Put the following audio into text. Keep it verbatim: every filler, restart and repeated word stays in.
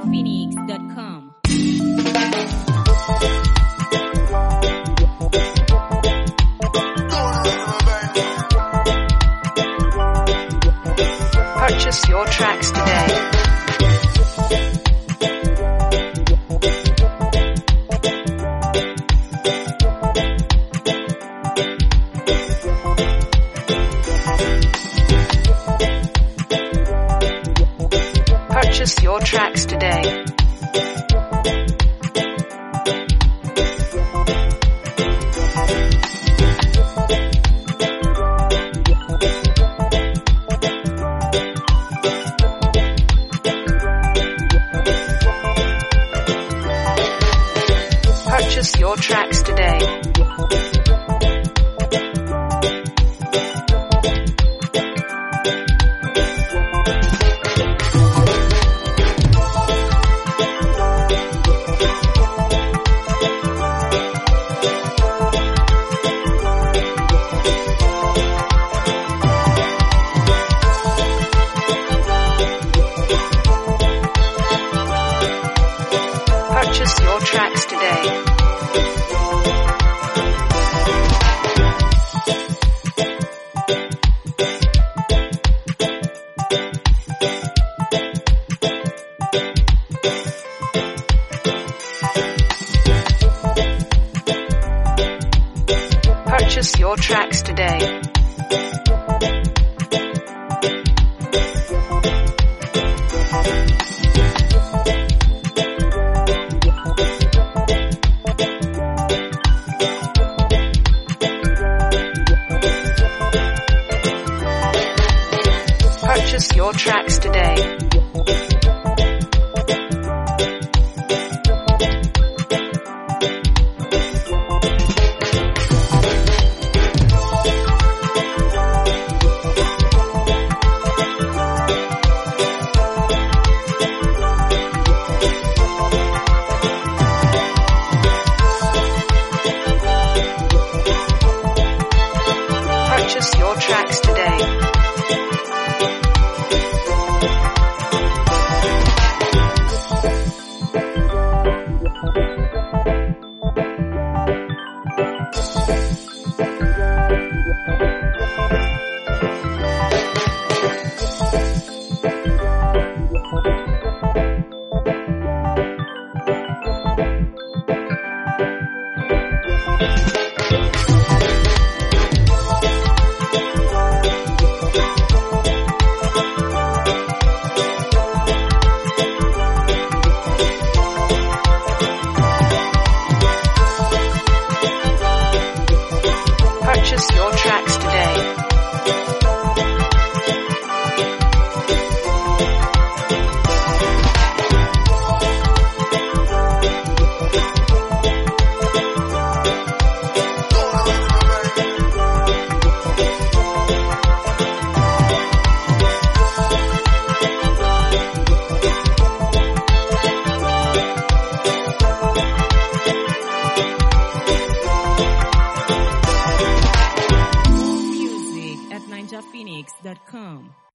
phoenix dot com. Purchase your tracks today. Purchase your tracks today. Purchase your tracks today. Purchase your tracks today. Purchase your tracks today. Purchase your tracks today. Purchase your tracks today. Purchase your tracks today. ninja phoenix dot com.